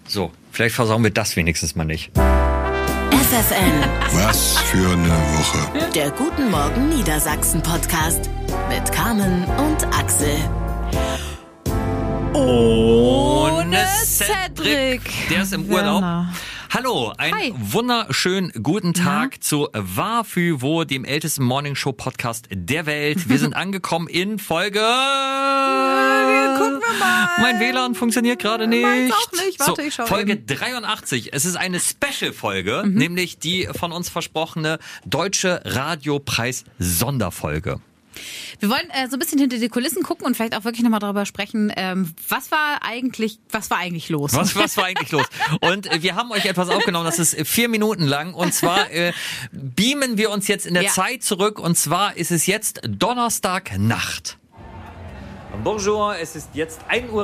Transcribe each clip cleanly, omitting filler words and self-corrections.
So, vielleicht versauen wir das wenigstens mal nicht. FFN. Was für eine Woche. Der Guten Morgen Niedersachsen Podcast mit Carmen und Axel. Ohne Cedric. Der ist im Urlaub. Werner. Hallo, einen Hi. wunderschönen guten Tag zu War-Für-Wo, dem ältesten Morningshow-Podcast der Welt. Wir sind angekommen in Folge... Gucken wir mal. Mein WLAN funktioniert gerade nicht. Meins auch nicht. Warte, so, ich schau Folge eben. 83. Es ist eine Special-Folge, nämlich die von uns versprochene Deutsche Radiopreis-Sonderfolge. Wir wollen so ein bisschen hinter die Kulissen gucken und vielleicht auch wirklich nochmal darüber sprechen, was war eigentlich los? Was war eigentlich los? Und wir haben euch etwas aufgenommen, das ist 4 Minuten lang. Und zwar beamen wir uns jetzt in der Zeit zurück. Und zwar ist es jetzt Donnerstagnacht. Bonjour, es ist jetzt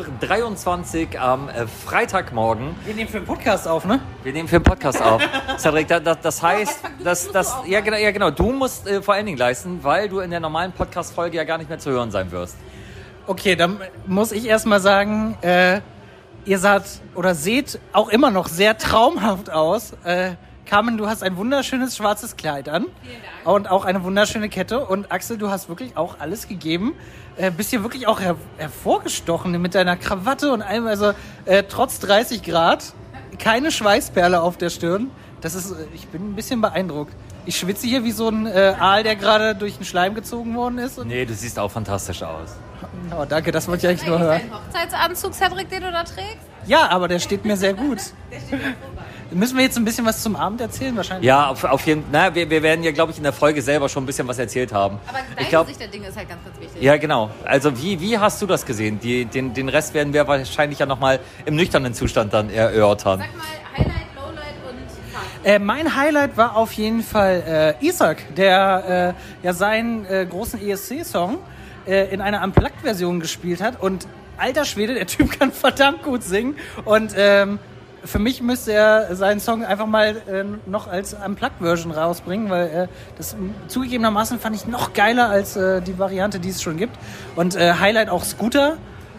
1:23 Uhr am Freitagmorgen. Wir nehmen für den Podcast auf, ne? Wir nehmen für den Podcast auf. Cedric, das heißt, ja genau, du musst vor allen Dingen leisten, weil du in der normalen Podcast-Folge ja gar nicht mehr zu hören sein wirst. Okay, dann muss ich erstmal sagen, ihr seht auch immer noch sehr traumhaft aus. Carmen, du hast ein wunderschönes schwarzes Kleid an. Vielen Dank. Und auch eine wunderschöne Kette. Und Axel, du hast wirklich auch alles gegeben. Bist hier wirklich auch hervorgestochen mit deiner Krawatte und allem. Also trotz 30 Grad, keine Schweißperle auf der Stirn. Ich bin ein bisschen beeindruckt. Ich schwitze hier wie so ein Aal, der gerade durch den Schleim gezogen worden ist. Nee, du siehst auch fantastisch aus. Oh, danke, das wollte ich eigentlich nur hören. Dein Hochzeitsanzug, Cedric, den du da trägst? Ja, aber der steht mir sehr gut. Müssen wir jetzt ein bisschen was zum Abend erzählen wahrscheinlich? Ja, auf jeden Fall. Wir werden ja, glaube ich, in der Folge selber schon ein bisschen was erzählt haben. Aber Ich deine glaub- Sicht der Dinge ist halt ganz, ganz wichtig. Ja, genau. Also wie hast du das gesehen? Den Rest werden wir wahrscheinlich ja nochmal im nüchternen Zustand dann erörtern. Sag mal Highlight, Lowlight und Fazit. Mein Highlight war auf jeden Fall Isaac, der ja seinen großen ESC-Song in einer Unplugged-Version gespielt hat. Und alter Schwede, der Typ kann verdammt gut singen. Und für mich müsste er seinen Song einfach mal noch als Unplugged-Version rausbringen, weil das zugegebenermaßen fand ich noch geiler als die Variante, die es schon gibt. Und Highlight auch Scooter.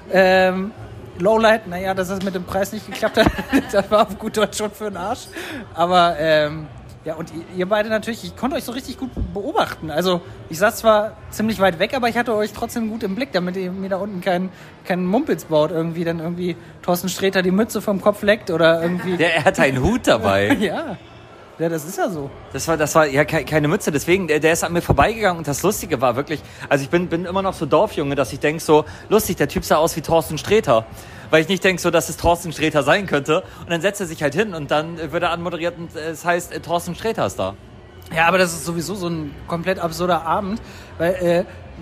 Lowlight, naja, dass das mit dem Preis nicht geklappt hat, das war auf gut Deutsch schon für den Arsch. Aber ja, und ihr beide natürlich, ich konnte euch so richtig gut beobachten. Also ich saß zwar ziemlich weit weg, aber ich hatte euch trotzdem gut im Blick, damit ihr mir da unten keinen Mumpitz baut. Dann irgendwie Thorsten Sträter die Mütze vom Kopf leckt oder irgendwie... Er hatte einen Hut dabei. Ja, das ist ja so. Das war ja keine Mütze, deswegen, der ist an mir vorbeigegangen und das Lustige war wirklich, also ich bin immer noch so Dorfjunge, dass ich denke so, lustig, der Typ sah aus wie Thorsten Sträter. Weil ich nicht denke so, dass es Thorsten Sträter sein könnte. Und dann setzt er sich halt hin und dann wird er anmoderiert und es heißt, Thorsten Sträter ist da. Ja, aber das ist sowieso so ein komplett absurder Abend, weil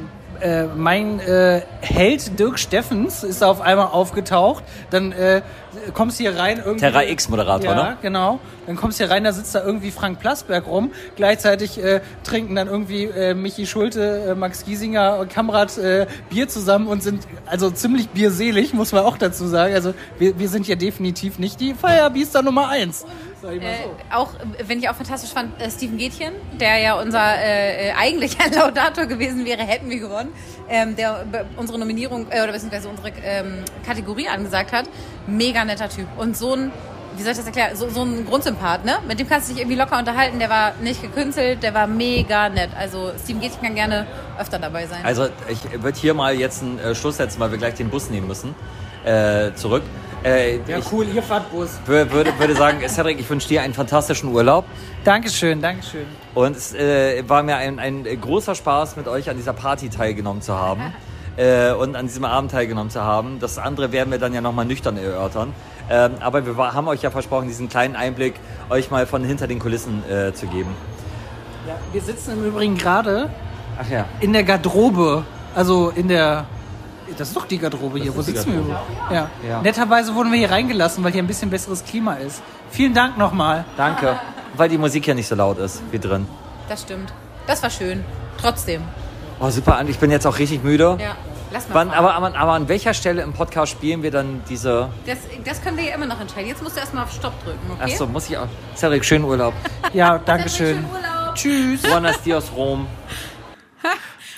mein Held Dirk Steffens ist auf einmal aufgetaucht, dann kommst du hier rein irgendwie... Terra X-Moderator, ja, ne? Ja, genau. Dann kommst du hier rein, da sitzt da irgendwie Frank Plasberg rum, gleichzeitig trinken dann irgendwie Michi Schulte, Max Giesinger und Kamrat Bier zusammen und sind also ziemlich bierselig, muss man auch dazu sagen. Also wir sind ja definitiv nicht die Feierbiester Nummer 1. Sag ich mal so. Auch, wenn ich auch fantastisch fand, Steven Gätchen, der ja unser eigentlich ein Laudator gewesen wäre, hätten wir gewonnen, der unsere Nominierung oder beziehungsweise unsere Kategorie angesagt hat. Mega netter Typ. Und so ein, wie soll ich das erklären, so ein Grundsympath, ne? Mit dem kannst du dich irgendwie locker unterhalten, der war nicht gekünstelt, der war mega nett. Also Steven Gätchen kann gerne öfter dabei sein. Also ich würde hier mal jetzt einen Schluss setzen, weil wir gleich den Bus nehmen müssen. Zurück. Ja, cool, ihr fahrt Bus. Würde sagen, Cedric, ich wünsche dir einen fantastischen Urlaub. Dankeschön. Und es war mir ein großer Spaß, mit euch an dieser Party teilgenommen zu haben. Und an diesem Abend teilgenommen zu haben. Das andere werden wir dann ja nochmal nüchtern erörtern. Aber wir haben euch ja versprochen, diesen kleinen Einblick euch mal von hinter den Kulissen zu geben. Ja, wir sitzen im Übrigen gerade Ach ja. in der Garderobe, also in der... Das ist doch die Garderobe hier. Wo sitzen wir überhaupt? Ja. Netterweise wurden wir hier reingelassen, weil hier ein bisschen besseres Klima ist. Vielen Dank nochmal. Danke. Weil die Musik hier nicht so laut ist wie drin. Das stimmt. Das war schön. Trotzdem. Oh, super, ich bin jetzt auch richtig müde. Ja. Lass mal. Aber an welcher Stelle im Podcast spielen wir dann diese... Das können wir ja immer noch entscheiden. Jetzt musst du erstmal auf Stopp drücken, okay? Achso, muss ich auch... Cedric, schönen Urlaub. Ja, danke schön. Schönen Urlaub. Tschüss. Buenos dias, Rom.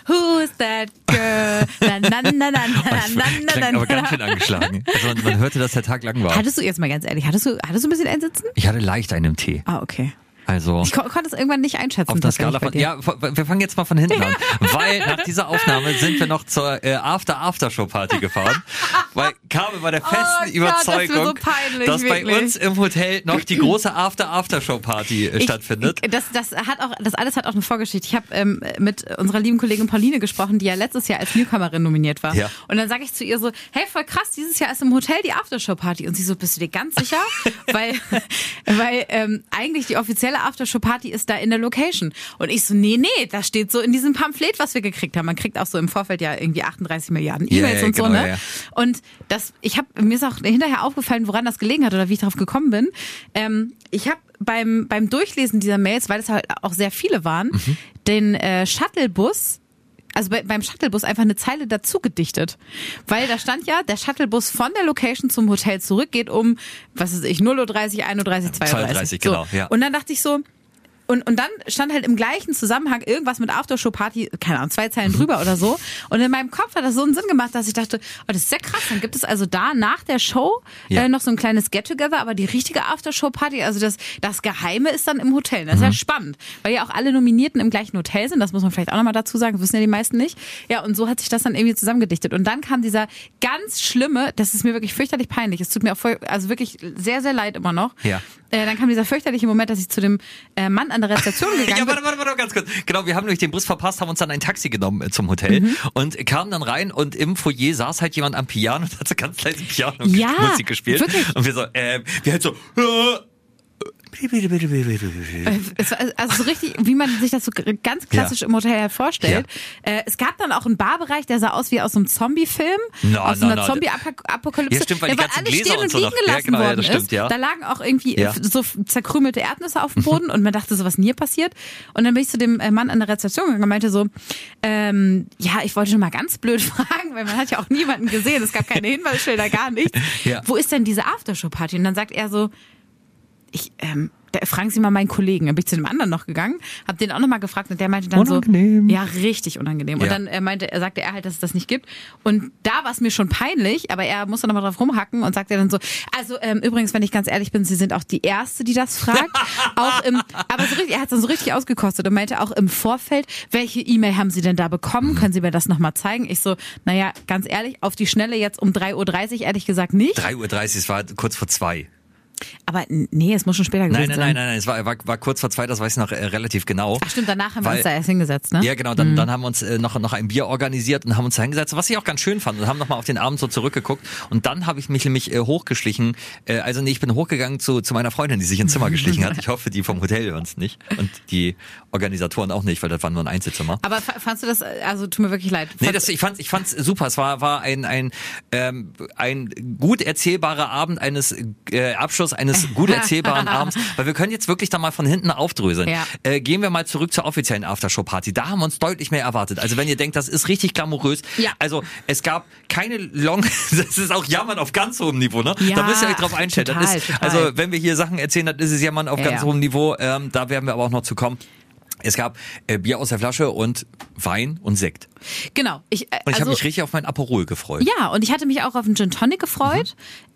Who's that girl? Na, na, na, na, na, na, na, Klingt aber ganz schön angeschlagen. Also man hörte, dass der Tag lang war. Hattest du jetzt mal ganz ehrlich, hattest du ein bisschen Einsitzen? Ich hatte leicht einen Tee. Ah, okay. Also Ich konnte es irgendwann nicht einschätzen. auf der Skala von, ja, wir fangen jetzt mal von hinten an, weil nach dieser Aufnahme sind wir noch zur After-Show-Party gefahren, weil Carmen war der festen Überzeugung, das wird so peinlich, dass wirklich. bei uns im Hotel noch die große After-Show-Party stattfindet. Das alles hat auch eine Vorgeschichte. Ich habe mit unserer lieben Kollegin Pauline gesprochen, die ja letztes Jahr als Newcomerin nominiert war. Ja. Und dann sage ich zu ihr so, hey, voll krass, dieses Jahr ist im Hotel die Aftershow-Party. Und sie so, bist du dir ganz sicher? weil eigentlich die offizielle Aftershow-Party ist da in der Location. Und ich so, nee, das steht so in diesem Pamphlet, was wir gekriegt haben. Man kriegt auch so im Vorfeld ja irgendwie 38 Milliarden E-Mails und genau, so, ne? Ja. Und mir ist auch hinterher aufgefallen, woran das gelegen hat oder wie ich darauf gekommen bin. Ich habe beim Durchlesen dieser Mails, weil es halt auch sehr viele waren, den Shuttlebus, also beim Shuttlebus einfach eine Zeile dazu gedichtet. Weil da stand ja, der Shuttlebus von der Location zum Hotel zurück geht um, was weiß ich, 0:30 Uhr, 31 Uhr, 32 genau, so. ja. Und dann dachte ich so, und dann stand halt im gleichen Zusammenhang irgendwas mit Aftershow-Party, keine Ahnung, 2 Zeilen drüber oder so. Und in meinem Kopf hat das so einen Sinn gemacht, dass ich dachte, oh, das ist sehr krass. Dann gibt es also da nach der Show noch so ein kleines Get-Together, aber die richtige Aftershow-Party, also das Geheime ist dann im Hotel. Das ist ja spannend, weil ja auch alle Nominierten im gleichen Hotel sind. Das muss man vielleicht auch nochmal dazu sagen, das wissen ja die meisten nicht. Ja, und so hat sich das dann irgendwie zusammengedichtet. Und dann kam dieser ganz schlimme, das ist mir wirklich fürchterlich peinlich, es tut mir auch also wirklich sehr, sehr leid immer noch. Ja. Dann kam dieser fürchterliche Moment, dass ich zu dem Mann an der Rezeption gegangen bin. Ja, warte, ganz kurz. Genau, wir haben nämlich den Bus verpasst, haben uns dann ein Taxi genommen zum Hotel und kamen dann rein und im Foyer saß halt jemand am Piano und hat so ganz leise Piano-Musik gespielt. Wirklich? Und wir so, wir halt so, Es war also so richtig, wie man sich das so ganz klassisch im Hotel halt vorstellt. Ja. Es gab dann auch einen Barbereich, der sah aus wie aus einem Zombie-Film, aus einer Zombie-Apokalypse. Ja, stimmt, weil die ganzen alles Gläser stehen und liegen gelassen worden das stimmt, ist. ja. Da lagen auch irgendwie so zerkrümelte Erdnüsse auf dem Boden und man dachte so, was denn hier passiert? Und dann bin ich zu dem Mann an der Rezeption gegangen und meinte so, ja, ich wollte schon mal ganz blöd fragen, weil man hat ja auch niemanden gesehen, es gab keine Hinweisschilder, gar nichts. Ja. Wo ist denn diese Aftershow-Party? Und dann sagt er so, fragen Sie mal meinen Kollegen. Dann bin ich zu dem anderen noch gegangen, habe den auch nochmal gefragt und der meinte dann unangenehm. So, ja, richtig unangenehm. Und dann sagte er halt, dass es das nicht gibt. Und da war es mir schon peinlich, aber er musste nochmal drauf rumhacken und sagte dann so, also übrigens, wenn ich ganz ehrlich bin, Sie sind auch die Erste, die das fragt. Aber so richtig, er hat es dann so richtig ausgekostet und meinte auch im Vorfeld, welche E-Mail haben Sie denn da bekommen? Können Sie mir das nochmal zeigen? Ich so, naja, ganz ehrlich, auf die Schnelle jetzt um 3:30 Uhr ehrlich gesagt nicht. 3:30 Uhr, es war kurz vor 2. Aber nee, es muss schon später gewesen sein. Nein, es war kurz vor 2, das weiß ich noch relativ genau. Ach stimmt, danach haben wir uns da erst hingesetzt, ne? Ja, genau, dann haben wir uns noch ein Bier organisiert und haben uns da hingesetzt, was ich auch ganz schön fand und haben nochmal auf den Abend so zurückgeguckt und dann habe ich mich nämlich hochgeschlichen, ich bin hochgegangen zu meiner Freundin, die sich ins Zimmer geschlichen hat. Ich hoffe, die vom Hotel hören es nicht und die Organisatoren auch nicht, weil das war nur ein Einzelzimmer. Aber fandst du das, also tut mir wirklich leid. Nee, ich fand's super, es war ein gut erzählbarer Abend Abschluss eines gut erzählbaren Abends, weil wir können jetzt wirklich da mal von hinten aufdröseln. Ja. Gehen wir mal zurück zur offiziellen Aftershow-Party. Da haben wir uns deutlich mehr erwartet. Also wenn ihr denkt, das ist richtig glamourös. Ja. Also es gab keine das ist auch Jammern auf ganz hohem Niveau, ne? Ja, da müsst ihr euch drauf einstellen. Total. Also wenn wir hier Sachen erzählen, dann ist es Jammern auf ganz hohem Niveau. Da werden wir aber auch noch zu kommen. Es gab Bier aus der Flasche und Wein und Sekt. Genau. Ich habe mich richtig auf mein Aperol gefreut. Ja, und ich hatte mich auch auf einen Gin Tonic gefreut.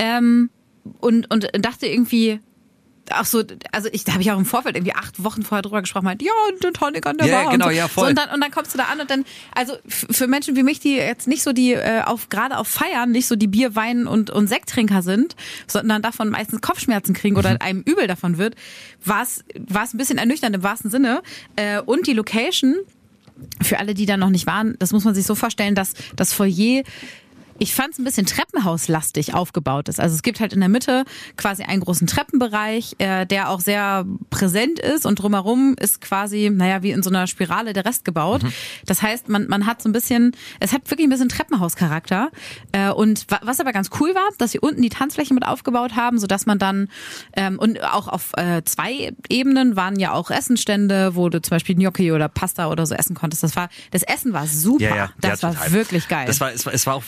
Und dachte irgendwie, ach so, also da habe ich auch im Vorfeld irgendwie 8 Wochen vorher drüber gesprochen, meinte, ja, ein Gin Tonic an der Bar. Ja, genau, und so. ja, voll. So, und dann kommst du da an und dann, also für Menschen wie mich, die jetzt nicht so die, gerade auf Feiern, nicht so die Bier-, Wein- und Sekttrinker sind, sondern davon meistens Kopfschmerzen kriegen oder einem übel davon wird, war es ein bisschen ernüchternd im wahrsten Sinne. Und die Location, für alle, die da noch nicht waren, das muss man sich so vorstellen, dass das Foyer, ich fand es ein bisschen treppenhauslastig aufgebaut ist. Also es gibt halt in der Mitte quasi einen großen Treppenbereich, der auch sehr präsent ist und drumherum ist quasi, wie in so einer Spirale der Rest gebaut. Das heißt, man hat so ein bisschen, es hat wirklich ein bisschen Treppenhauscharakter. Und was aber ganz cool war, dass sie unten die Tanzfläche mit aufgebaut haben, sodass man dann, und auch auf 2 Ebenen waren ja auch Essenstände, wo du zum Beispiel Gnocchi oder Pasta oder so essen konntest. Das Essen war super. Ja, das war total. wirklich geil. Es war auch wirklich völlig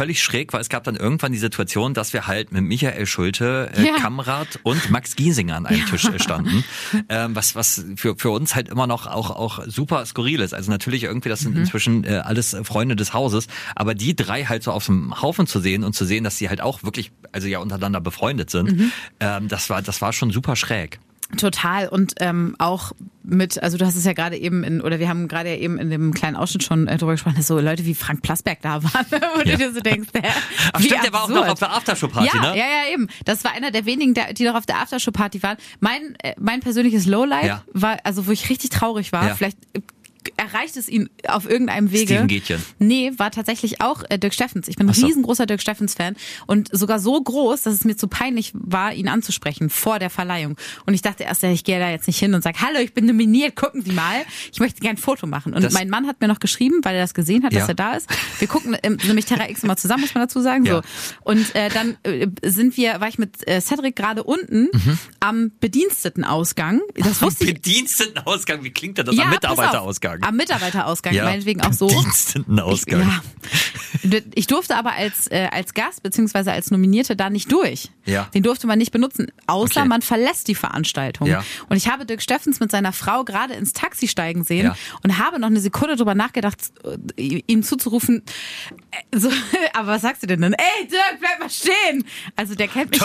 völlig schräg, weil es gab dann irgendwann die Situation, dass wir halt mit Michael Schulte, Kamrat und Max Giesinger an einem Tisch standen, was für uns halt immer noch auch super skurril ist. Also natürlich irgendwie, das sind inzwischen alles Freunde des Hauses, aber die drei halt so auf dem Haufen zu sehen und zu sehen, dass sie halt auch wirklich, also ja untereinander befreundet sind, das war schon super schräg. Total und auch mit, also du hast es ja gerade eben wir haben gerade eben in dem kleinen Ausschnitt schon drüber gesprochen, dass so Leute wie Frank Plasberg da waren, wo du dir so denkst, Ach stimmt, der war auch noch auf der Aftershow-Party, ne? Ja, eben. Das war einer der wenigen, die noch auf der Aftershow-Party waren. Mein persönliches Lowlight war, also wo ich richtig traurig war, vielleicht erreicht es ihn auf irgendeinem Wege. Steven Gätchen. Nee, war tatsächlich auch Dirk Steffens. Ich bin ein riesengroßer Dirk Steffens-Fan und sogar so groß, dass es mir zu peinlich war, ihn anzusprechen vor der Verleihung. Und ich dachte erst, ich gehe da jetzt nicht hin und sage, hallo, ich bin nominiert, gucken Sie mal. Ich möchte gerne ein Foto machen. Und mein Mann hat mir noch geschrieben, weil er das gesehen hat, dass er da ist. Wir gucken nämlich Terra X immer zusammen, muss man dazu sagen. So. Und dann war ich mit Cedric gerade unten am Bedienstetenausgang. Das wusste ich. Bedienstetenausgang, wie klingt das? Am Mitarbeiterausgang. Am Mitarbeiterausgang, meinetwegen auch so. Bedienstetenausgang. Ich durfte aber als Gast beziehungsweise als Nominierte da nicht durch. Ja. Den durfte man nicht benutzen, außer man verlässt die Veranstaltung. Ja. Und ich habe Dirk Steffens mit seiner Frau gerade ins Taxi steigen sehen und habe noch eine Sekunde drüber nachgedacht, ihm zuzurufen, so, aber was sagst du denn dann? Ey, Dirk, bleib mal stehen! Also der kennt mich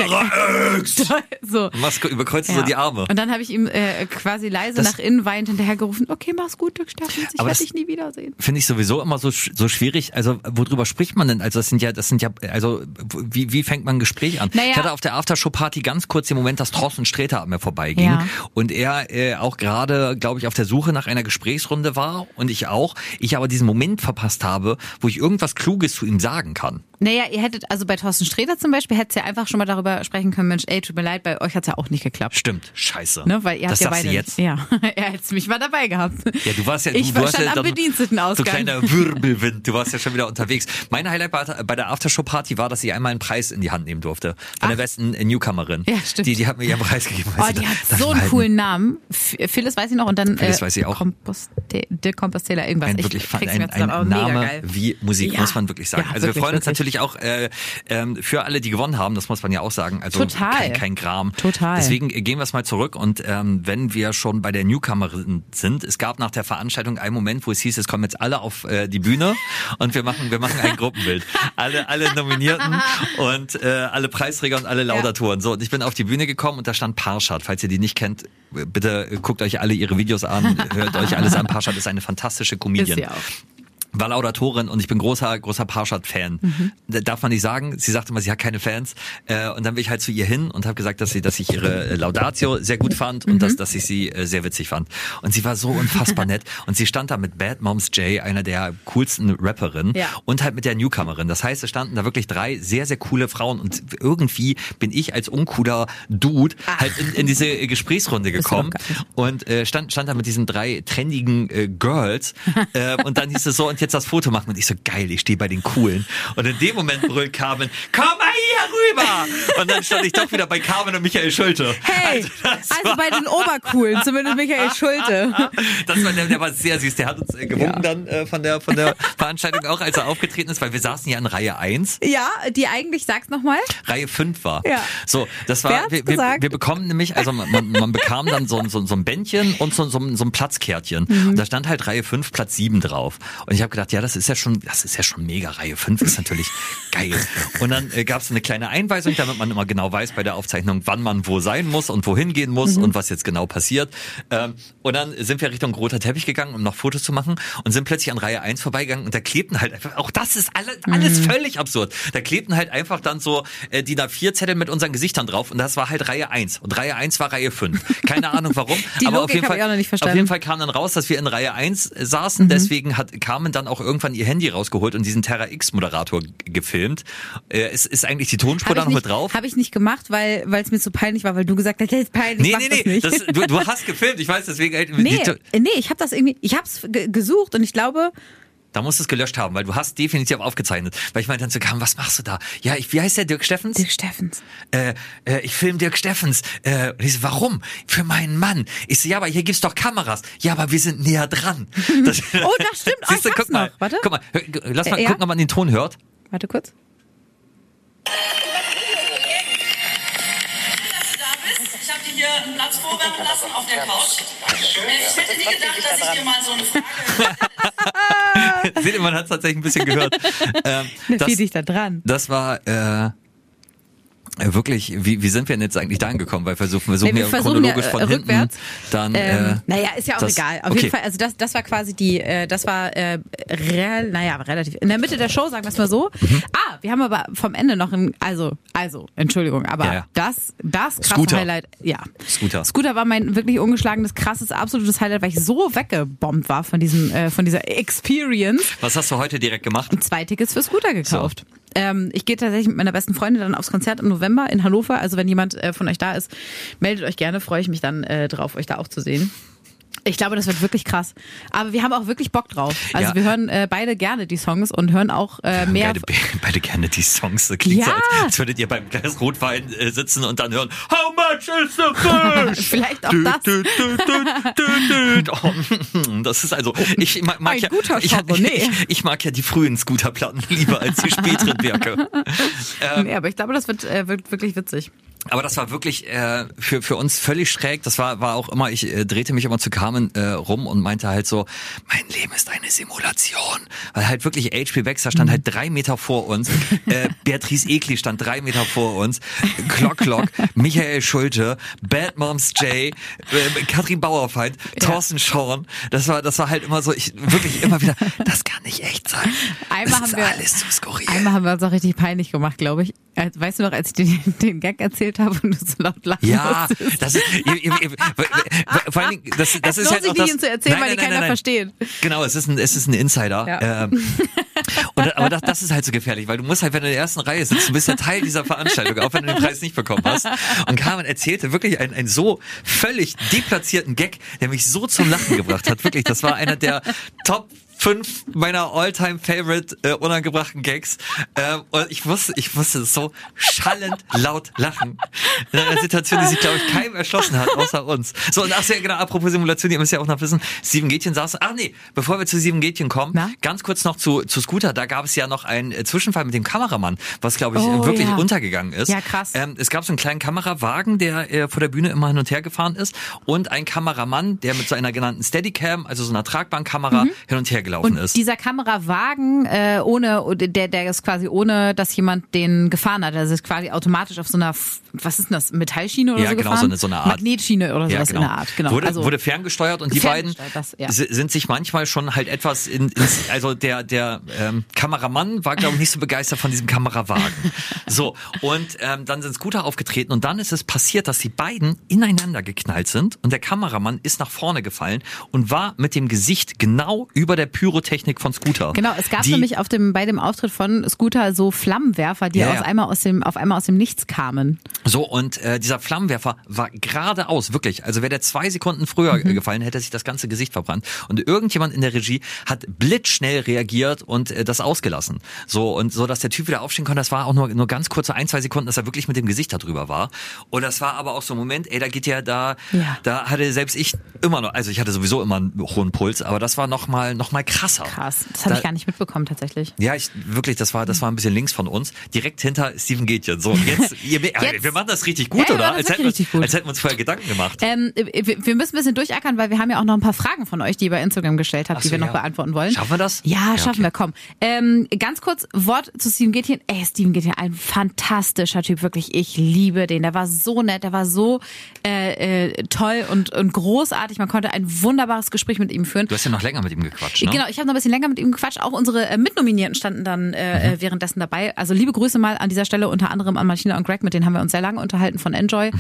so. Überkreuzt so die Arme. Und dann habe ich ihm quasi leise nach innen weinend hinterhergerufen, okay, mach's gut, Dirk Steffens, ich werde dich nie wiedersehen. Finde ich sowieso immer so schwierig. Also worüber spricht man denn? Also das sind ja, also wie fängt man ein Gespräch an? Naja. Ich hatte auf der Aftershow-Party ganz kurz den Moment, dass Thorsten Sträter an mir vorbeiging und er auch gerade, glaube ich, auf der Suche nach einer Gesprächsrunde war und ich auch. Ich aber diesen Moment verpasst habe, wo ich irgendwas Kluges zu ihm sagen kann. Naja, ihr hättet, also bei Thorsten Sträter zum Beispiel, hättet ihr ja einfach schon mal darüber sprechen können, Mensch, ey, tut mir leid, bei euch hat's ja auch nicht geklappt. Stimmt, scheiße. Ne, weil ihr das habt ja sagst beide. Du jetzt? Ja, er hätte mich mal dabei gehabt. Ja, du warst ja, ich du stand am Bedienstetenausgang. So kleiner Wirbelwind, du warst ja schon wieder unterwegs. Mein Highlight bei der Aftershow-Party war, dass ich einmal einen Preis in die Hand nehmen durfte. Von der besten Newcomerin. Ja, stimmt. Die hat mir ihren Preis gegeben. Die hat so einen coolen Namen. Phyllis weiß ich noch und dann Phyllis weiß ich auch. De Compostela irgendwas. Ein Name wie Musik, muss man wirklich sagen. Ja, also wirklich, wir freuen uns natürlich auch für alle, die gewonnen haben, das muss man ja auch sagen. Also total. Kein Gram. Total. Deswegen gehen wir es mal zurück und wenn wir schon bei der Newcomerin sind, es gab nach der Veranstaltung einen Moment, wo es hieß, es kommen jetzt alle auf die Bühne und wir machen ein Gruppenbild. Alle Nominierten und alle Preisträger und alle Laudatoren. So, und ich bin auf die Bühne gekommen und da stand Parshad. Falls ihr die nicht kennt, bitte guckt euch alle ihre Videos an, hört euch alles an. Parshad ist eine fantastische Comedian. Ist sie auch. War Laudatorin und ich bin großer Parshad-Fan. Darf man nicht sagen. Sie sagte immer, sie hat keine Fans. Und dann bin ich halt zu ihr hin und habe gesagt, dass ich ihre Laudatio sehr gut fand und dass ich sie sehr witzig fand. Und sie war so unfassbar nett. Und sie stand da mit Bad Moms J, einer der coolsten Rapperinnen, und halt mit der Newcomerin. Das heißt, es standen da wirklich 3 sehr, sehr coole Frauen und irgendwie bin ich als uncooler Dude halt in diese Gesprächsrunde gekommen und stand da mit diesen 3 trendigen Girls und dann hieß es so, und jetzt das Foto machen und ich so, geil, ich stehe bei den Coolen. Und in dem Moment brüllt Carmen, komm mal hier rüber! Und dann stand ich doch wieder bei Carmen und Michael Schulte. Hey, also bei den Obercoolen, zumindest Michael Schulte. Der war sehr süß, der hat uns gewunken dann von der Veranstaltung auch, als er aufgetreten ist, weil wir saßen ja in Reihe 1. Ja, die eigentlich, sag's nochmal. Reihe 5 war. Ja. So, das war, wir bekommen nämlich, also man bekam dann so ein Bändchen und so ein Platzkärtchen. Und da stand halt Reihe 5, Platz 7 drauf. Und ich habe gedacht, ja, das ist ja schon mega. Reihe 5 ist natürlich geil. Und dann gab es eine kleine Einweisung, damit man immer genau weiß bei der Aufzeichnung, wann man wo sein muss und wohin gehen muss und was jetzt genau passiert. Und dann sind wir Richtung roter Teppich gegangen, um noch Fotos zu machen und sind plötzlich an Reihe 1 vorbeigegangen und da klebten halt einfach, auch das ist alles völlig absurd, da klebten halt einfach dann so DIN A4-Zettel mit unseren Gesichtern drauf und das war halt Reihe 1 und Reihe 1 war Reihe 5. Keine Ahnung warum, aber auf jeden Fall kam dann raus, dass wir in Reihe 1 saßen, deswegen hat Carmen dann auch irgendwann ihr Handy rausgeholt und diesen Terra X-Moderator gefilmt. Ist eigentlich die Tonspur da noch mit drauf? Habe ich nicht gemacht, weil es mir zu peinlich war, weil du gesagt hast, das ist peinlich. Nee. Du hast gefilmt, ich weiß, deswegen. Nee, ich hab's gesucht und ich glaube, da musst du es gelöscht haben, weil du hast definitiv aufgezeichnet. Weil ich meinte dann zu Carmen, was machst du da? Ja, wie heißt der, Dirk Steffens? Dirk Steffens. Ich film Dirk Steffens. Und ich so, warum? Für meinen Mann. Ich so, ja, aber hier gibt's doch Kameras. Ja, aber wir sind näher dran. Das stimmt. Siehst du, guck mal. Warte. Guck mal, lass mal gucken, ob man den Ton hört. Warte kurz. Ich habe dir hier einen Platz vorwärmen lassen auf der Couch. Ich hätte nie gedacht, dass ich dir mal so eine Frage... Seht ihr, man hat es tatsächlich ein bisschen gehört. Wie dich da dran. Das war wirklich, wie sind wir denn jetzt eigentlich da angekommen? Weil wir versuchen ja chronologisch von hinten. Rückwärts. Dann, naja, ist ja auch egal. Auf jeden Fall, also das war quasi relativ in der Mitte der Show, sagen wir es mal so. Wir haben aber vom Ende noch also, Entschuldigung, aber das krasse Scooter. Highlight, Scooter war mein wirklich ungeschlagenes, krasses, absolutes Highlight, weil ich so weggebombt war von dieser Experience. Was hast du heute direkt gemacht? 2 Tickets für Scooter gekauft. So. Ich gehe tatsächlich mit meiner besten Freundin dann aufs Konzert im November in Hannover. Also wenn jemand von euch da ist, meldet euch gerne. Freue ich mich dann drauf, euch da auch zu sehen. Ich glaube, das wird wirklich krass. Aber wir haben auch wirklich Bock drauf. Also wir hören beide gerne die Songs und hören auch mehr... Beide gerne die Songs. Das klingt so, als würdet ihr beim Glas Rotwein sitzen und dann hören, how much is the fish? Vielleicht auch das. Das ist also... Ich mag ich mag ja die frühen Scooterplatten lieber als die späteren Werke. Nee, aber ich glaube, das wird wirklich witzig. Aber das war wirklich für uns völlig schräg. Das war auch immer, ich drehte mich immer zu Carmen rum und meinte halt so, mein Leben ist eine Simulation. Weil halt wirklich H.P. Baxter stand halt 3 Meter vor uns, Beatrice Egli stand 3 Meter vor uns, Glock, Michael Schulte, Bad Moms J, Katrin Bauerfeind, Thorsten Schorn. Das war halt immer so, wirklich immer wieder, das kann nicht echt sein. Alles zu skurril. Einmal haben wir uns auch richtig peinlich gemacht, glaube ich. Weißt du noch, als ich den Gag erzählt habe und du so laut lachen musstest? Das ist, vor allen Dingen, das ist halt auch das... ihn zu erzählen, weil die keiner versteht. Genau, es ist ein Insider. Ja. Aber das ist halt so gefährlich, weil du musst halt, wenn du in der ersten Reihe sitzt, du bist ja Teil dieser Veranstaltung, auch wenn du den Preis nicht bekommen hast. Und Carmen erzählte wirklich einen so völlig deplatzierten Gag, der mich so zum Lachen gebracht hat. Wirklich, das war einer der Top 5 meiner All-Time-Favorite unangebrachten Gags. Und ich musste so schallend laut lachen. In einer Situation, die sich, glaube ich, keinem erschlossen hat, außer uns. So, und genau, apropos Simulation, ihr müsst ja auch noch wissen, Steven Gätjen saß... bevor wir zu Steven Gätjen kommen, ganz kurz noch zu Scooter. Da gab es ja noch einen Zwischenfall mit dem Kameramann, was, glaube ich, wirklich untergegangen ist. Ja, krass. Es gab so einen kleinen Kamerawagen, der vor der Bühne immer hin und her gefahren ist, und ein Kameramann, der mit so einer genannten Steadicam, also so einer tragbaren Kamera, hin und her gelaufen ist. Dieser Kamerawagen, der ist quasi ohne, dass jemand den gefahren hat. Also ist quasi automatisch auf so einer, was ist denn das, Metallschiene oder so gefahren? Genau, so eine Art. Magnetschiene oder sowas in der Art. Genau. Wurde ferngesteuert, und die beiden sind sich manchmal schon halt etwas also der Kameramann war, glaube ich, nicht so begeistert von diesem Kamerawagen. So, und dann sind Scooter aufgetreten, und dann ist es passiert, dass die beiden ineinander geknallt sind, und der Kameramann ist nach vorne gefallen und war mit dem Gesicht genau über der Pyrotechnik von Scooter. Genau, es gab nämlich bei dem Auftritt von Scooter so Flammenwerfer, die auf einmal aus dem Nichts kamen. So, und dieser Flammenwerfer war geradeaus, wirklich. Also wäre der 2 Sekunden früher gefallen, hätte sich das ganze Gesicht verbrannt. Und irgendjemand in der Regie hat blitzschnell reagiert und das ausgelassen. So, und so, dass der Typ wieder aufstehen konnte. Das war auch nur ganz kurze 1-2 Sekunden, dass er wirklich mit dem Gesicht da drüber war. Und das war aber auch so ein Moment, da hatte selbst ich immer noch, also ich hatte sowieso immer einen hohen Puls, aber das war noch mal krasser. Krass, das habe ich gar nicht mitbekommen tatsächlich. Ja, das war ein bisschen links von uns, direkt hinter Steven Gätjen. So, jetzt wir machen das richtig gut, oder? Als hätten wir uns vorher Gedanken gemacht. Wir müssen ein bisschen durchackern, weil wir haben ja auch noch ein paar Fragen von euch, die ihr bei Instagram gestellt habt, die wir noch beantworten wollen. Schaffen wir das? Ja, schaffen wir, komm. Ganz kurz Wort zu Steven Gätjen. Steven Gätjen, ein fantastischer Typ, wirklich. Ich liebe den. Der war so nett, der war so toll und großartig. Man konnte ein wunderbares Gespräch mit ihm führen. Du hast ja noch länger mit ihm gequatscht, ne? Genau, ich habe noch ein bisschen länger mit ihm gequatscht. Auch unsere Mitnominierten standen dann währenddessen dabei. Also liebe Grüße mal an dieser Stelle, unter anderem an Martina und Greg, mit denen haben wir uns sehr lange unterhalten von Enjoy.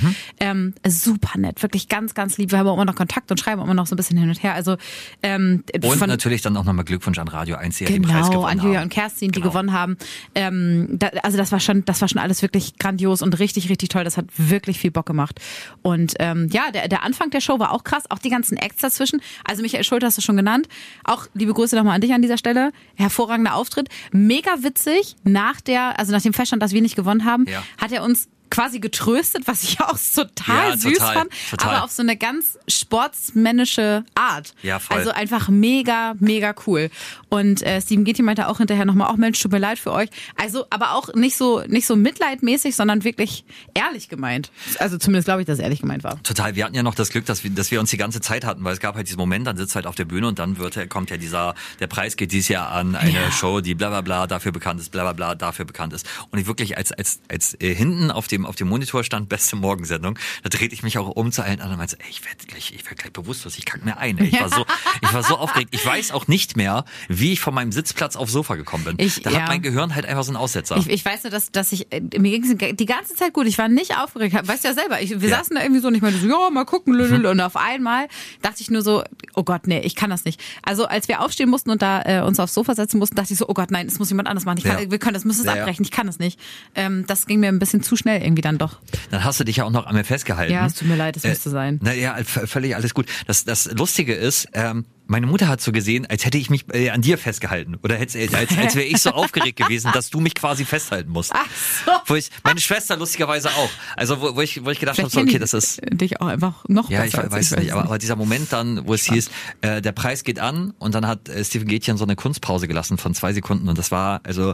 Super nett, wirklich ganz, ganz lieb. Wir haben auch immer noch Kontakt und schreiben immer noch so ein bisschen hin und her. Also und natürlich dann auch nochmal Glückwunsch an Radio 1, die den Preis gewonnen haben. An Julia und Kerstin, die gewonnen haben. Das war schon alles wirklich grandios und richtig, richtig toll. Das hat wirklich viel Bock gemacht. Und der Anfang der Show war auch krass. Auch die ganzen Acts dazwischen. Also Michael Schulte hast du schon genannt. Auch liebe Grüße nochmal an dich an dieser Stelle. Hervorragender Auftritt. Mega witzig. Nach dem Feststand, dass wir nicht gewonnen haben, hat er uns quasi getröstet, was ich auch total süß fand, aber auf so eine ganz sportsmännische Art. Ja, voll. Also einfach mega, mega cool. Und Steven Gätjen meinte auch hinterher nochmal, Mensch, tut mir leid für euch. Also, aber auch nicht so mitleidmäßig, sondern wirklich ehrlich gemeint. Also zumindest glaube ich, dass es ehrlich gemeint war. Total. Wir hatten ja noch das Glück, dass wir uns die ganze Zeit hatten, weil es gab halt diesen Moment, dann sitzt halt auf der Bühne und dann kommt ja der Preis geht dieses Jahr an eine Show, die bla bla bla dafür bekannt ist, bla bla bla dafür bekannt ist. Und ich wirklich als hinten auf dem Monitor stand beste Morgensendung, da drehte ich mich auch um zu allen anderen und meinte, ich werde gleich bewusstlos, ich kacke mir ein. Ich war so aufgeregt. Ich weiß auch nicht mehr, wie ich von meinem Sitzplatz aufs Sofa gekommen bin. Da hat mein Gehirn halt einfach so einen Aussetzer. Ich weiß nur, dass mir ging es die ganze Zeit gut. Ich war nicht aufgeregt. Weißt du ja selber. Wir saßen da irgendwie so und ich meinte so, ja, mal gucken. Und auf einmal dachte ich nur so, oh Gott, nee, ich kann das nicht. Also als wir aufstehen mussten und da uns aufs Sofa setzen mussten, dachte ich so, oh Gott, nein, es muss jemand anders machen. Wir müssen es abbrechen. Ich kann das nicht. Das ging mir ein bisschen zu schnell irgendwie dann doch. Dann hast du dich ja auch noch an mir festgehalten. Ja, es tut mir leid, es müsste sein. Naja, völlig alles gut. Das Lustige ist, meine Mutter hat so gesehen, als hätte ich mich an dir festgehalten. Oder als wäre ich so aufgeregt gewesen, dass du mich quasi festhalten musst. Ach so. Meine Schwester lustigerweise auch. Also wo ich gedacht habe, so, okay, das ist... Dich auch einfach noch ja, besser. Ich weiß es nicht. Aber dieser Moment dann, wo es hieß, der Preis geht an und dann hat Steven Gätjen so eine Kunstpause gelassen von 2 Sekunden und das war also...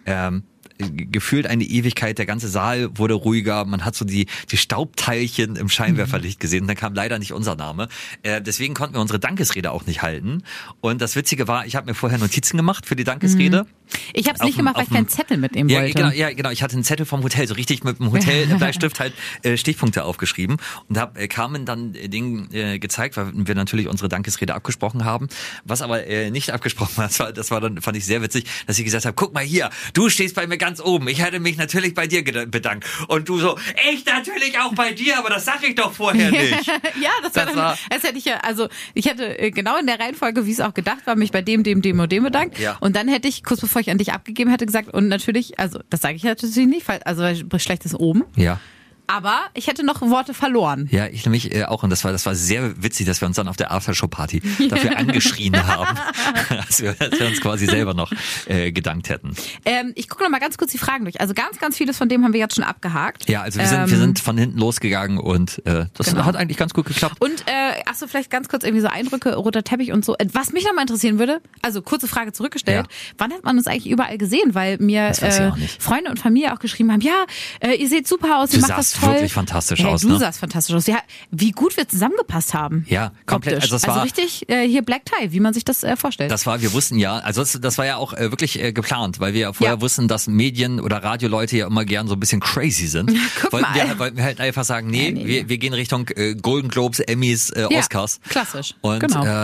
gefühlt eine Ewigkeit, der ganze Saal wurde ruhiger, man hat so die Staubteilchen im Scheinwerferlicht gesehen, dann kam leider nicht unser Name, deswegen konnten wir unsere Dankesrede auch nicht halten und das Witzige war, ich habe mir vorher Notizen gemacht für die Dankesrede. Ich habe es nicht gemacht, weil ich keinen Zettel mitnehmen wollte. Genau, ich hatte einen Zettel vom Hotel, so richtig mit dem Hotelbleistift halt Stichpunkte aufgeschrieben und habe Carmen dann Ding gezeigt, weil wir natürlich unsere Dankesrede abgesprochen haben, was aber nicht abgesprochen war, das war dann, fand ich sehr witzig, dass ich gesagt habe, guck mal hier, du stehst bei mir ganz oben, ich hätte mich natürlich bei dir bedankt und du so, ich natürlich auch bei dir, aber das sag ich doch vorher nicht. Ja, das war als hätte ich ja, also ich hätte genau in der Reihenfolge, wie es auch gedacht war, mich bei dem und dem bedankt und dann hätte ich, kurz bevor ich an dich abgegeben hätte, gesagt, und natürlich, also das sage ich natürlich nicht, also schlechtes oben. Ja. Aber ich hätte noch Worte verloren. Ja, ich nämlich auch. Und das war sehr witzig, dass wir uns dann auf der Aftershow-Party dafür angeschrien haben, dass wir uns quasi selber noch gedankt hätten. Ich gucke noch mal ganz kurz die Fragen durch. Also ganz vieles von dem haben wir jetzt schon abgehakt. Ja, also wir sind von hinten losgegangen und das hat eigentlich ganz gut geklappt. Und achso, vielleicht ganz kurz irgendwie so Eindrücke, roter Teppich und so. Was mich noch mal interessieren würde, also kurze Frage zurückgestellt, wann hat man uns eigentlich überall gesehen? Weil mir Freunde und Familie auch geschrieben haben, ihr seht super aus, ihr macht das toll. Wirklich fantastisch aus. Du sahst fantastisch aus. Ja, wie gut wir zusammengepasst haben. Ja, komplett. Also richtig hier Black Tie, wie man sich das vorstellt. Wir wussten ja, also das war ja auch wirklich geplant, weil wir ja vorher wussten, dass Medien- oder Radioleute ja immer gern so ein bisschen crazy sind. Wollten wir halt einfach sagen, wir gehen Richtung Golden Globes, Emmys, Oscars. Klassisch. Und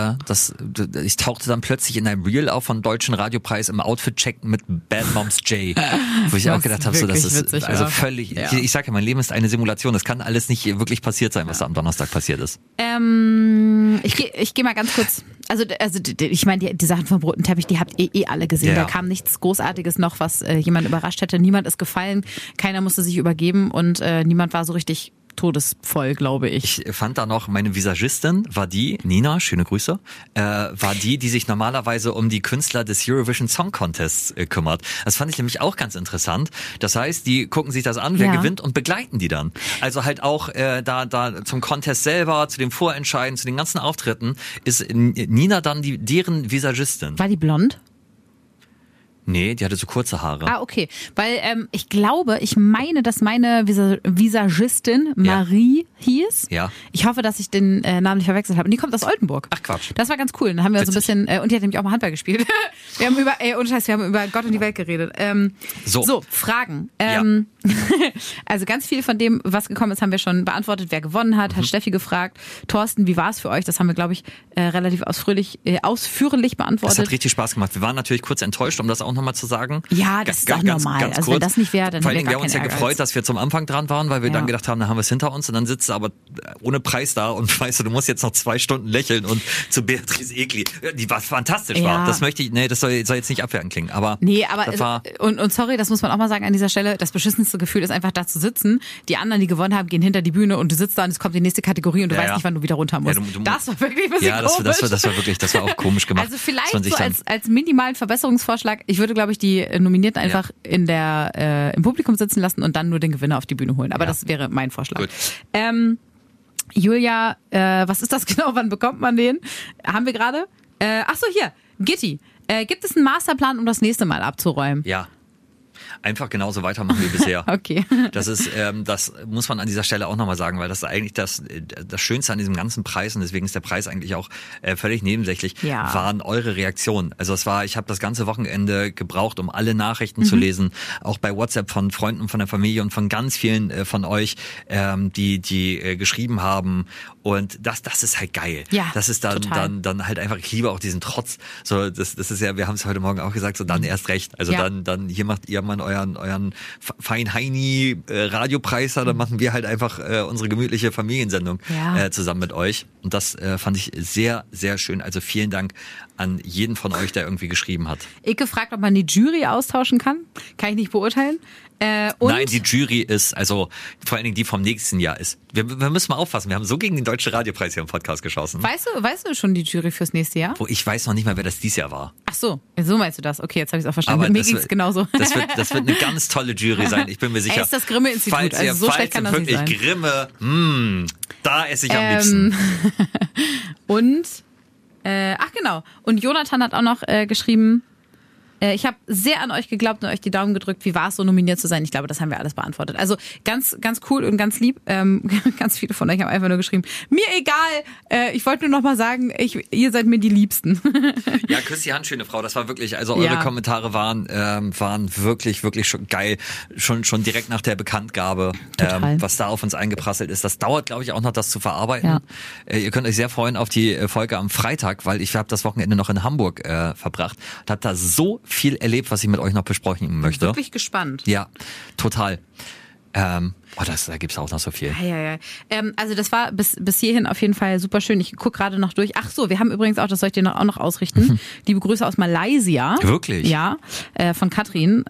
ich tauchte dann plötzlich in einem Reel auf von Deutschen Radiopreis im Outfit-Check mit Bad Moms J. Wo ich auch gedacht habe, so, das ist also völlig, ich sag ja, mein Leben ist eine Simulation. Das kann alles nicht wirklich passiert sein, was da am Donnerstag passiert ist. Ich geh mal ganz kurz. Also ich meine, die Sachen vom roten Teppich, die habt ihr alle gesehen. Ja. Da kam nichts Großartiges noch, was jemand überrascht hätte. Niemand ist gefallen, keiner musste sich übergeben und niemand war so richtig todesvoll, glaube ich. Ich fand da noch, meine Visagistin war die, Nina, schöne Grüße, war die sich normalerweise um die Künstler des Eurovision Song Contests kümmert. Das fand ich nämlich auch ganz interessant. Das heißt, die gucken sich das an, wer gewinnt und begleiten die dann. Also halt auch da zum Contest selber, zu dem Vorentscheiden, zu den ganzen Auftritten, ist Nina dann deren Visagistin. War die blond? Nee, die hatte so kurze Haare. Ah, okay. Weil ich meine, dass meine Visagistin Marie hieß. Ja. Ich hoffe, dass ich den Namen nicht verwechselt habe. Und die kommt aus Oldenburg. Ach Quatsch. Das war ganz cool. Dann haben wir so ein bisschen, und die hat nämlich auch mal Handball gespielt. Wir haben über Gott und die Welt geredet. So, Fragen. Also ganz viel von dem, was gekommen ist, haben wir schon beantwortet. Wer gewonnen hat, hat Steffi gefragt. Thorsten, wie war es für euch? Das haben wir, glaube ich, relativ ausführlich beantwortet. Das hat richtig Spaß gemacht. Wir waren natürlich kurz enttäuscht, um das auch nochmal zu sagen. Ja, das ist auch normal. Ganz also wenn das nicht wäre, dann vor allem, wir haben uns ja gefreut, dass wir zum Anfang dran waren, weil wir dann gedacht haben, dann haben wir es hinter uns und dann sitzt aber ohne Preis da und weißt du musst jetzt noch 2 Stunden lächeln und zu Beatrice Egli, die was fantastisch war. Das möchte ich, das soll jetzt nicht abwertend klingen, aber das war und sorry, das muss man auch mal sagen an dieser Stelle, das beschissenste Gefühl ist einfach da zu sitzen, die anderen, die gewonnen haben, gehen hinter die Bühne und du sitzt da und es kommt die nächste Kategorie und du weißt nicht, wann du wieder runter musst. Das war wirklich ein bisschen komisch. Das war auch komisch gemacht. Also vielleicht so als minimalen Verbesserungsvorschlag, ich würde, glaube ich, die Nominierten einfach im Publikum sitzen lassen und dann nur den Gewinner auf die Bühne holen. Aber das wäre mein Vorschlag. Gut. Julia, was ist das genau? Wann bekommt man den? Haben wir gerade? Achso, hier, Gitti. Gibt es einen Masterplan, um das nächste Mal abzuräumen? Ja. Einfach genauso weitermachen wie bisher. Okay. Das ist, das muss man an dieser Stelle auch nochmal sagen, weil das ist eigentlich das Schönste an diesem ganzen Preis und deswegen ist der Preis eigentlich auch völlig nebensächlich, waren eure Reaktionen. Also ich habe das ganze Wochenende gebraucht, um alle Nachrichten zu lesen, auch bei WhatsApp von Freunden, von der Familie und von ganz vielen von euch, die geschrieben haben und das ist halt geil. Ja, das ist dann halt einfach, ich liebe auch diesen Trotz. So, das ist ja, wir haben es heute Morgen auch gesagt, so dann erst recht. Also dann hier macht ihr mal euren Fein-Heini Radiopreis, dann machen wir halt einfach unsere gemütliche Familiensendung zusammen mit euch. Und das fand ich sehr, sehr schön. Also vielen Dank an jeden von euch, der irgendwie geschrieben hat. Ich gefragt, ob man die Jury austauschen kann. Kann ich nicht beurteilen. Nein, die Jury ist, also vor allen Dingen die vom nächsten Jahr ist. Wir müssen mal aufpassen, wir haben so gegen den Deutschen Radiopreis hier im Podcast geschossen. Weißt du schon die Jury fürs nächste Jahr? Ich weiß noch nicht mal, wer das dieses Jahr war. Ach so meinst du das? Okay, jetzt habe ich es auch verstanden. Aber mir ging's genauso. Das wird eine ganz tolle Jury sein, ich bin mir sicher. Ist das Grimme-Institut, also so schlecht kann das nicht sein. Grimme, da esse ich am liebsten. Und, genau. Und Jonathan hat auch noch geschrieben, ich habe sehr an euch geglaubt und euch die Daumen gedrückt. Wie war es, so nominiert zu sein? Ich glaube, das haben wir alles beantwortet. Also ganz, ganz cool und ganz lieb. Ganz viele von euch haben einfach nur geschrieben, mir egal, ich wollte nur noch mal sagen, ihr seid mir die Liebsten. Ja, küss die Hand, schöne Frau. Das war wirklich, also eure Kommentare waren wirklich, wirklich schon geil. Schon direkt nach der Bekanntgabe, was da auf uns eingeprasselt ist. Das dauert, glaube ich, auch noch, das zu verarbeiten. Ja. Ihr könnt euch sehr freuen auf die Folge am Freitag, weil ich habe das Wochenende noch in Hamburg verbracht und habe da so viel erlebt, was ich mit euch noch besprechen möchte. Ich bin wirklich gespannt. Ja, total. Da gibt's auch noch so viel. Ja. Also das war bis hierhin auf jeden Fall super schön. Ich gucke gerade noch durch. Ach so, wir haben übrigens auch, das soll ich dir auch noch ausrichten, liebe Grüße aus Malaysia. Wirklich? Ja, von Katrin.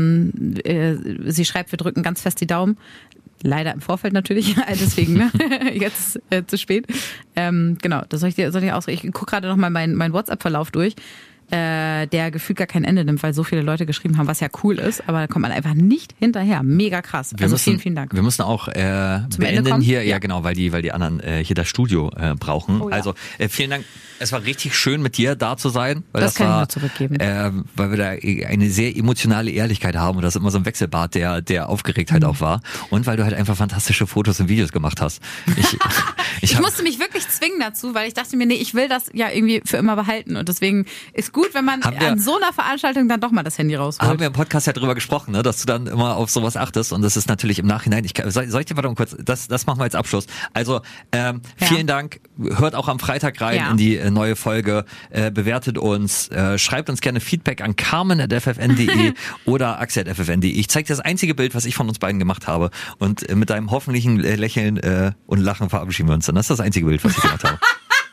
Sie schreibt, wir drücken ganz fest die Daumen. Leider im Vorfeld natürlich, deswegen jetzt zu spät. Genau, das soll ich dir ausrichten. Ich gucke gerade noch mal meinen WhatsApp-Verlauf durch. Der gefühlt gar kein Ende nimmt, weil so viele Leute geschrieben haben, was ja cool ist, aber da kommt man einfach nicht hinterher. Mega krass. Vielen Dank. Wir müssen auch beenden hier, ja genau, weil die anderen hier das Studio brauchen. Oh, ja. Also vielen Dank. Es war richtig schön, mit dir da zu sein, weil das kann ich nur zurückgeben. Weil wir da eine sehr emotionale Ehrlichkeit haben und das ist immer so ein Wechselbad der Aufgeregtheit auch war und weil du halt einfach fantastische Fotos und Videos gemacht hast. Ich musste mich wirklich zwingen dazu, weil ich dachte mir, nee, ich will das ja irgendwie für immer behalten und deswegen ist gut, wenn man an so einer Veranstaltung dann doch mal das Handy rausholt. Haben wir im Podcast ja drüber gesprochen, ne, dass du dann immer auf sowas achtest und das ist natürlich im Nachhinein, soll ich dir, warte mal kurz, das machen wir als Abschluss. Also, vielen Dank, hört auch am Freitag rein in die neue Folge, bewertet uns, schreibt uns gerne Feedback an carmen@ffn.de oder axel@ffn.de. Ich zeige dir das einzige Bild, was ich von uns beiden gemacht habe und mit deinem hoffentlichen Lächeln und Lachen verabschieden wir uns dann. Das ist das einzige Bild, was ich gemacht habe.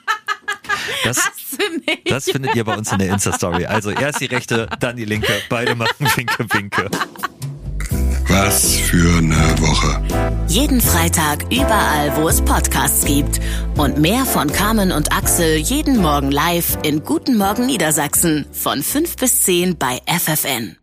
Das findet ihr bei uns in der Insta-Story. Also erst die rechte, dann die linke. Beide machen Winke, Winke. Was für eine Woche. Jeden Freitag überall, wo es Podcasts gibt. Und mehr von Carmen und Axel jeden Morgen live in Guten Morgen Niedersachsen von 5 bis 10 bei FFN.